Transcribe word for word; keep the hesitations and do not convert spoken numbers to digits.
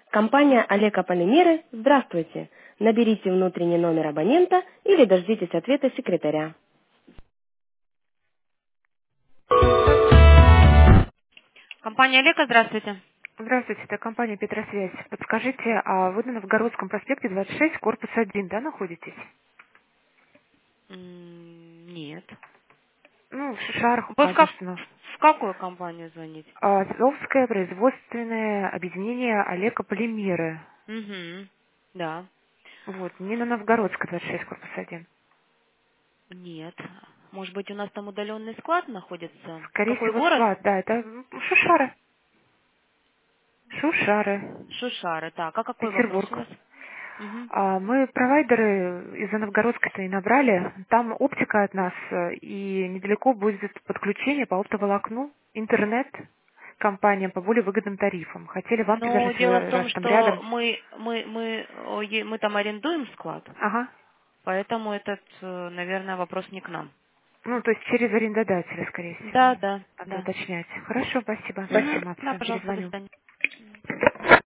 Компания Олека Полимеры, здравствуйте. Наберите внутренний номер абонента или дождитесь ответа секретаря. Компания Олека, здравствуйте. Здравствуйте, это компания Петросвязь. Подскажите, а вы на Новгородском проспекте двадцать шесть, корпус один, да, находитесь? М, Нет. Ну, в Шишарах Вы в, как- указано. в какую компанию звоните? А, Азовское производственное объединение Олека Полимеры. Угу. Да. Вот, не на Новгородской двадцать шесть, корпус один. Нет. Может быть, у нас там удаленный склад находится? Скорее Какой всего, город? склад, да, это м, Шушары. Шушары. Шушары. Так, а какой вопрос у Петербург. вас? Угу. А, Мы провайдеры из-за Новгородской-то и набрали. Там оптика от нас, э, и недалеко будет подключение по оптоволокну, интернет компаниям по более выгодным тарифам. Хотели вам Но предложить, дело в э, том, раз там что рядом. мы, мы, мы, о, е- мы там арендуем склад, Ага. поэтому этот, э, наверное, вопрос не к нам. Ну, то есть через арендодателя, скорее всего. Да, да, Надо да. уточнять. Хорошо, спасибо за Мгм. Да, информацию. пожалуйста, до Перезвоню. свидания.